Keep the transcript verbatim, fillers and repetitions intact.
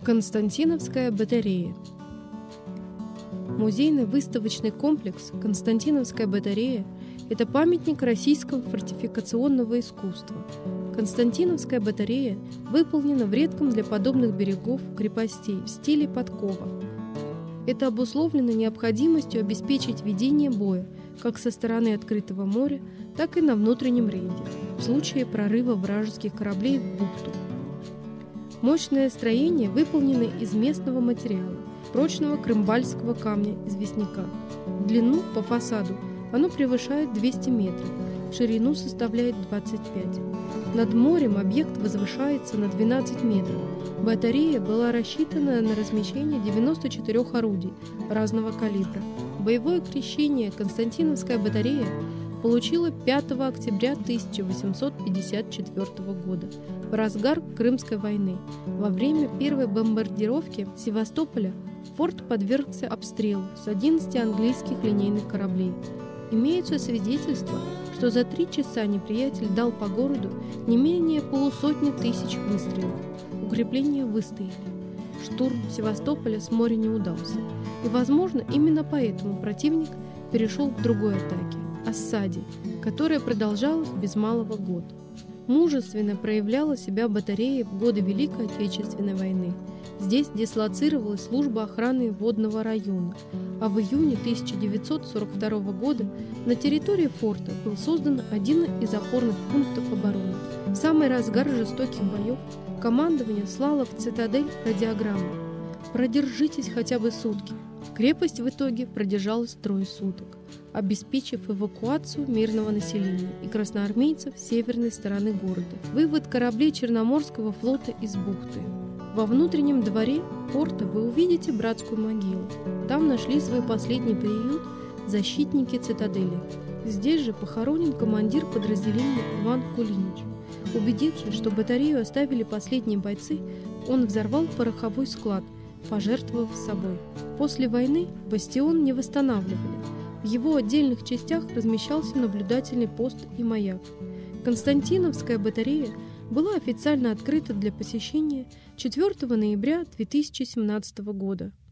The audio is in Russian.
Константиновская батарея. Музейно-выставочный комплекс «Константиновская батарея» – это памятник российского фортификационного искусства. Константиновская батарея выполнена в редком для подобных берегов крепостей в стиле подкова. Это обусловлено необходимостью обеспечить ведение боя как со стороны открытого моря, так и на внутреннем рейде в случае прорыва вражеских кораблей в бухту. Мощное строение выполнено из местного материала, прочного крымбальского камня известняка. В длину по фасаду оно превышает двести метров, в ширину составляет двадцать пять. Над морем объект возвышается на двенадцать метров. Батарея была рассчитана на размещение девяноста четырёх орудий разного калибра. Боевое крещение «Константиновская батарея» получила пятого октября тысяча восемьсот пятьдесят четвёртого года, в разгар Крымской войны. Во время первой бомбардировки Севастополя форт подвергся обстрелу с одиннадцати английских линейных кораблей. Имеются свидетельства, что за три часа неприятель дал по городу не менее полусотни тысяч выстрелов. Укрепления выстояли. Штурм Севастополя с моря не удался. И, возможно, именно поэтому противник перешел к другой атаке – осаде, которая продолжалась без малого год. Мужественно проявляла себя батарея в годы Великой Отечественной войны. Здесь дислоцировалась служба охраны водного района, а в июне тысяча девятьсот сорок второго года на территории форта был создан один из опорных пунктов обороны. В самый разгар жестоких боев командование слало в цитадель радиограмму: «Продержитесь хотя бы сутки». Крепость в итоге продержалась трое суток, обеспечив эвакуацию мирного населения и красноармейцев с северной стороны города, вывод кораблей Черноморского флота из бухты. Во внутреннем дворе порта вы увидите братскую могилу. Там нашли свой последний приют защитники цитадели. Здесь же похоронен командир подразделения Иван Кулинич. Убедившись, что батарею оставили последние бойцы, он взорвал пороховой склад, пожертвовав собой. После войны бастион не восстанавливали. В его отдельных частях размещался наблюдательный пост и маяк. Константиновская батарея была официально открыта для посещения четвёртого ноября две тысячи семнадцатого года.